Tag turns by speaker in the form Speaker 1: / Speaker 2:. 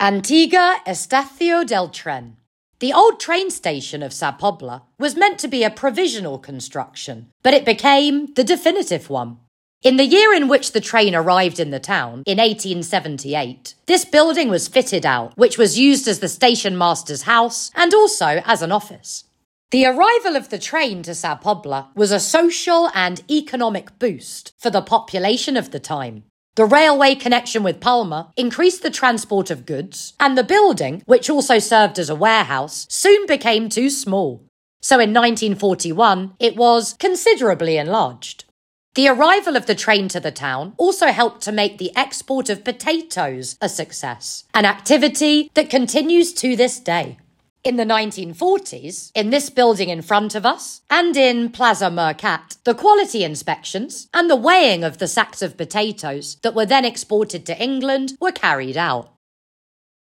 Speaker 1: Antigua Estacio del Tren. The old train station of Sa Pobla was meant to be a provisional construction, but it became the definitive one. In the year in which the train arrived in the town, in 1878, this building was fitted out, which was used as the station master's house and also as an office. The arrival of the train to Sa Pobla was a social and economic boost for the population of the time. The railway connection with Palma increased the transport of goods, and the building, which also served as a warehouse, soon became too small. So in 1941, it was considerably enlarged. The arrival of the train to the town also helped to make the export of potatoes a success, an activity that continues to this day. In the 1940s, in this building in front of us, and in Plaza Mercat, the quality inspections and the weighing of the sacks of potatoes that were then exported to England were carried out.